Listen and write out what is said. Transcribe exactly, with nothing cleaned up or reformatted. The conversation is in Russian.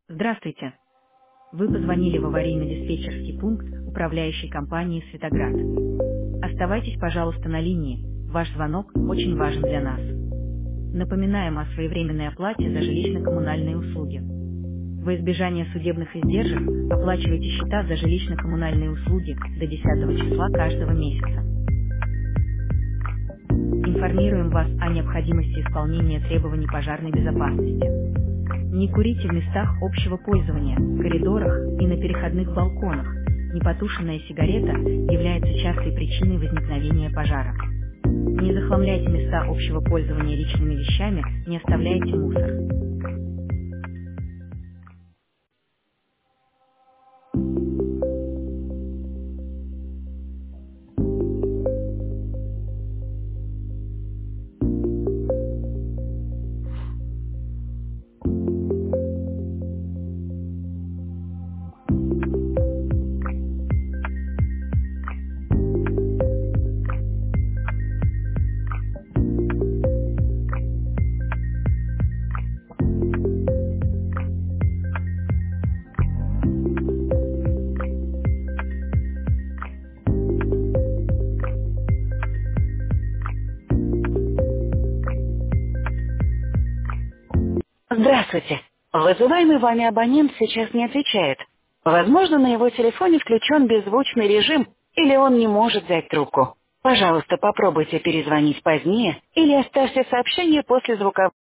Здравствуйте. Вы позвонили в аварийно-диспетчерский пункт управляющей компании «Светоград». Оставайтесь, пожалуйста, на линии. Ваш звонок очень важен для нас. Напоминаем о своевременной оплате за жилищно-коммунальные услуги. Во избежание судебных издержек оплачивайте счета за жилищно-коммунальные услуги до десятого числа каждого месяца. Информируем вас о необходимости исполнения требований пожарной безопасности. Не курите в местах общего пользования, коридорах и на переходных балконах. Непотушенная сигарета является частой причиной возникновения пожара. Не захламляйте места общего пользования личными вещами, не оставляйте мусор. Здравствуйте. Вызываемый вами абонент сейчас не отвечает. Возможно, на его телефоне включен беззвучный режим, или он не может взять трубку. Пожалуйста, попробуйте перезвонить позднее или оставьте сообщение после звукового.